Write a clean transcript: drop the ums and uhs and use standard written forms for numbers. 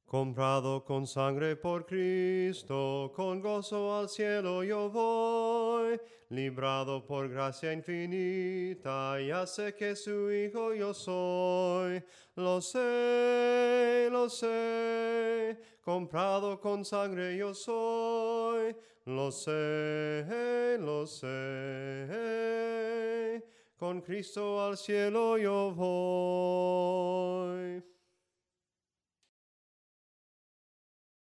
Comprado con sangre por Cristo, con gozo al cielo yo voy, librado por gracia infinita, ya sé que su hijo yo soy. Lo sé, comprado con sangre yo soy, lo sé, con Cristo al cielo yo voy.